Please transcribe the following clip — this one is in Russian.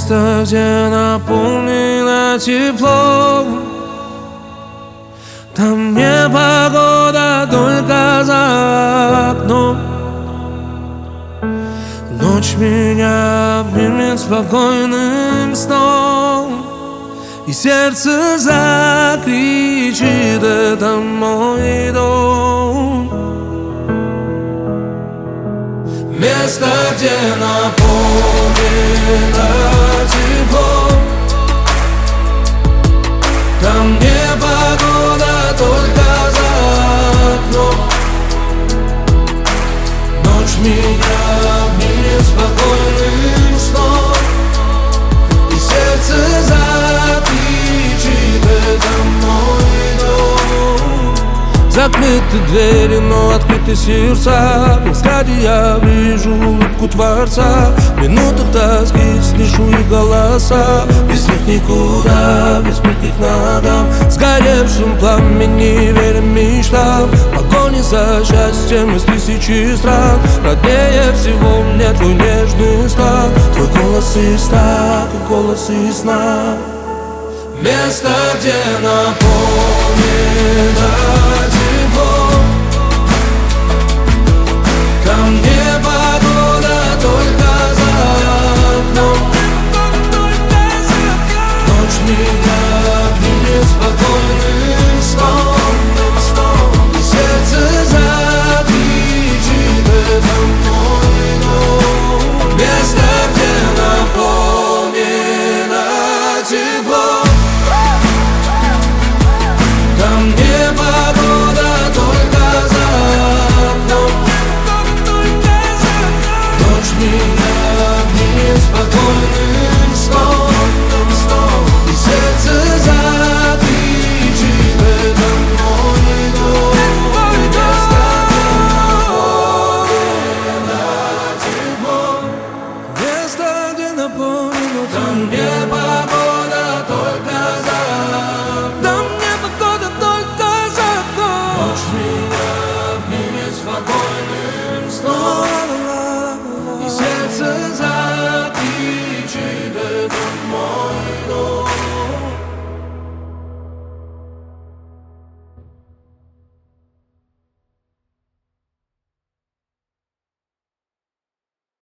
Место, где наполнено теплом. Там не погода, только за окном. Ночь меня обнимет спокойным сном, и сердце закричит: это мой дом. Место, где наполнено теплом. Там не погода, только за окном. Ночь меня обнимет спокойным сном, и сердце закричит: это мой дом. Закрыты двери, но открыты сердца. В взгляде я вижу улыбку Творца. В минутах тоски слышу их голоса. Без них никуда, без мягких ногам. Сгоревшим пламени верим мечтам. В погоне за счастьем из тысячи стран. Роднее всего мне твой нежный стан. Твой голос из так, и голос из сна. Место, где наполнено теплом. Там не погода, только за окном. Ночь меня обнимет спокойным сном, и сердце закричит: это мой дом. Место, где наполнено теплом. Там не погода, только за окном. Ночь меня обнимет спокойным сном, и сердце закричит: это мой дом. Место, где наполнено теплом. Место, где наполнено